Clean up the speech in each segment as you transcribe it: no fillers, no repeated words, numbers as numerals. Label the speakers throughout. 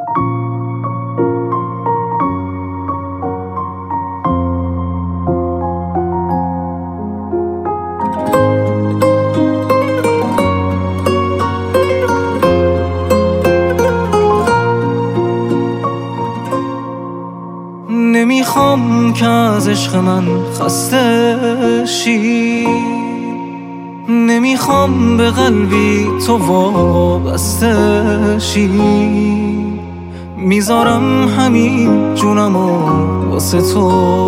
Speaker 1: نمیخوام که از عشق من خسته شی، نمیخوام به قلبی تو وابسته شی. میذارم همین جونمو واسه تو،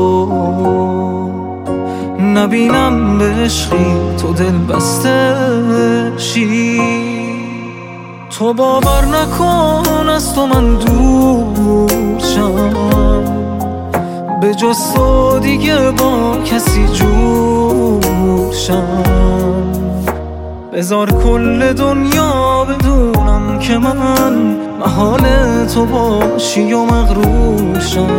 Speaker 1: نبینم به عشقی تو دل بسته شی. تو باور نکن از تو من دور شم، به جز تو دیگه با کسی جور شم. بذار کل دنیا بدونم که من محال تو باشی و مغرور شم.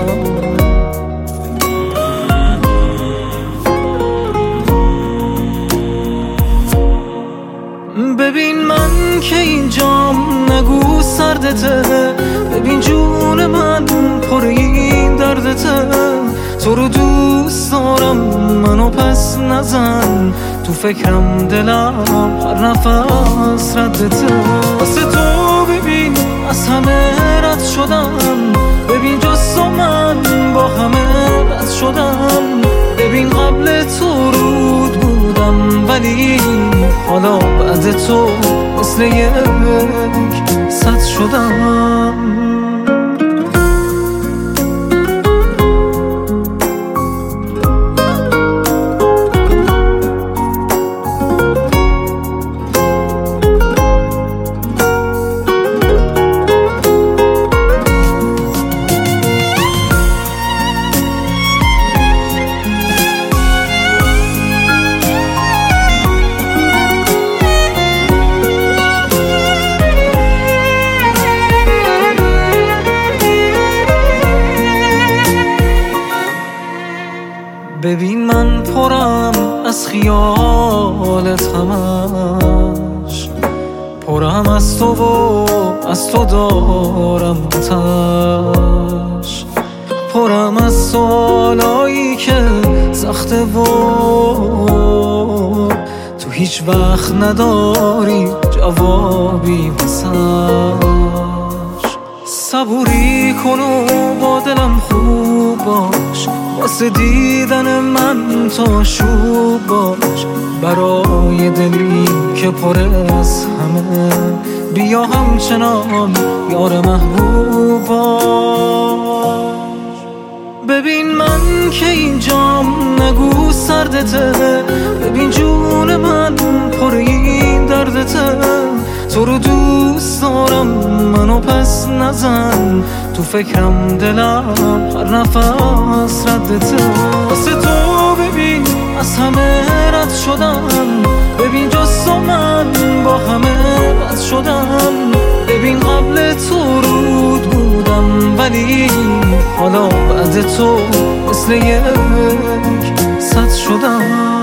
Speaker 1: ببین من که اینجام نگو سردته، ببین جون من پر این دردته. تو رو دوست دارم منو پس نزن، تو فکرم دلم هر نفس ردته. واسه تو ببین از همه رد شدم، ببین جز تو من با همه رد شدم. ببین قبل تو رود بودم ولی حالا بعد تو مثل یک سد شدم. ببین من پرم از خیالت همش، پرم از تو و از تو دارم آتش. پرم از سوالایی که سخته و تو هیچ وقت نداری جوابی واسش. صبوری کن و با دلم خوب باش، واسه دیدن من تو شوب باش. برای دلی که پر از همه بیا همچنان یار محبوب باش. ببین من که اینجام نگو سردته، ببین جون من پر این دردته. تو رو دوست دارم منو پس نزن، تو فکرم دلم هر نفس ردته. واسه تو ببین از همه رد شدم، ببین جز تو من با همه رد شدم. ببین قبل تو رود بودم ولی حالا بعد تو مثل یک سد شدم.